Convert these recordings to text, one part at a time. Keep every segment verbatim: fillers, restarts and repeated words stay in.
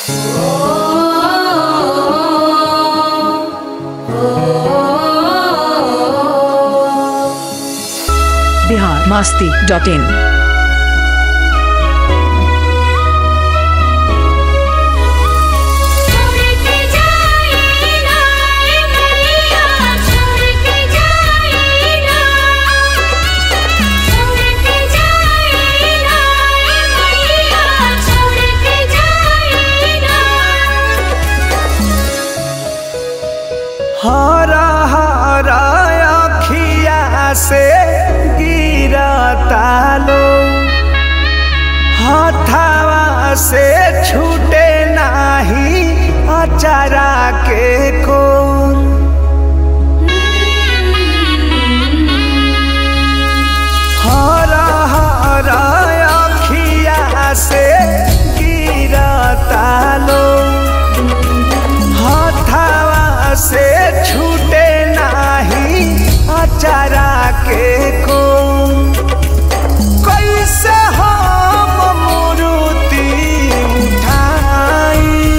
Bihar Masti dot इन। हरा हरा अखिया से गिरता लो, हथवा से छूटे नाही अचारा के कोर। हरा हरा अखिया से गिरता लो, हथवा से छूटे नाही अचारा के को। कैसे हम मूर्ति उठाई,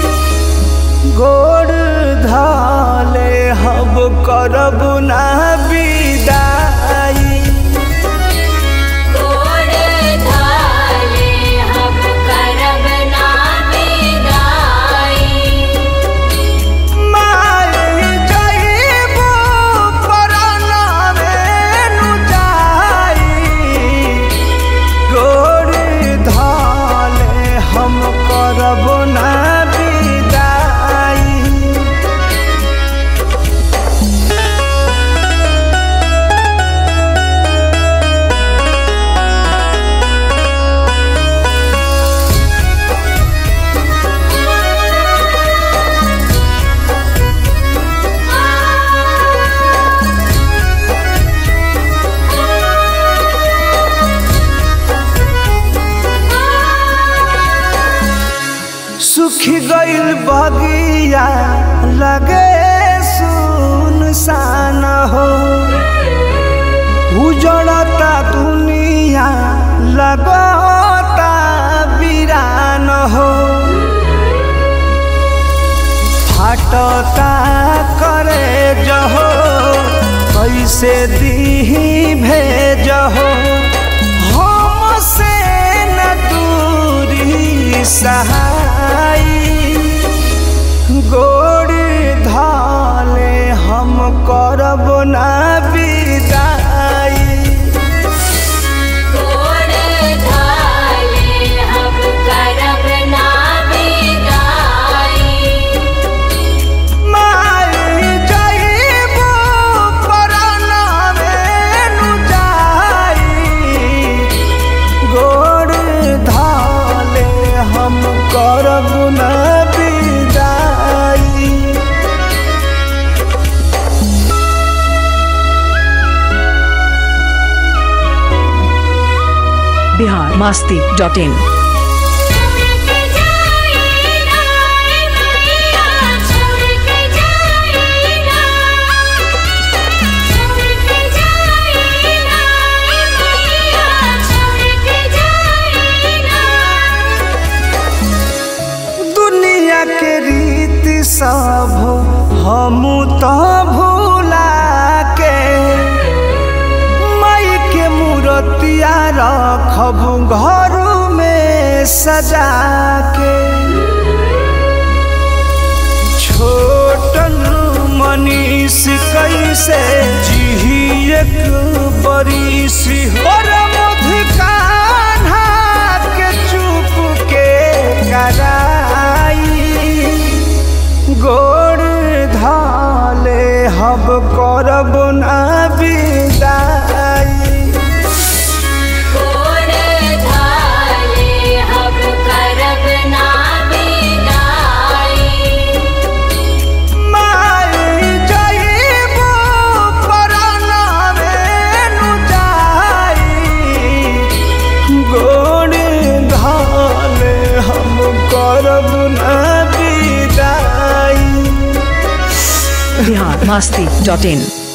गोड़ धाले हब करब ना विदाई। सुखी गइल बगिया लगे सुनसान हो, उजड़ता दुनिया लगता वीरान हो। फाटता करे जहो कैसे दीही भेजहो, हमसे न दूरी सहाई। गोड़ धाले हम करब ना विदाई। गोड़ धाले हम करब ना विदाई। माई जाइबो परनामे नु जाई, गोड़ धाले हम करब ना विदाई। Bihar Masti dot in. दुनिया के रीत सब हम तो भूला के, माई के मूर्तिया रखब घर में सजा के। छोटन मनीष कैसे जी एक बरिस और मुझकाना के चुप के कराई। गोड़ धाले हब करब ना विदाई। गोड़ धाले हम करब ना विदाई। माई जाइबो परनामे नु जाई, गोड़ धाले हम करब ना विदाई। बिहार मस्ती डॉट इन।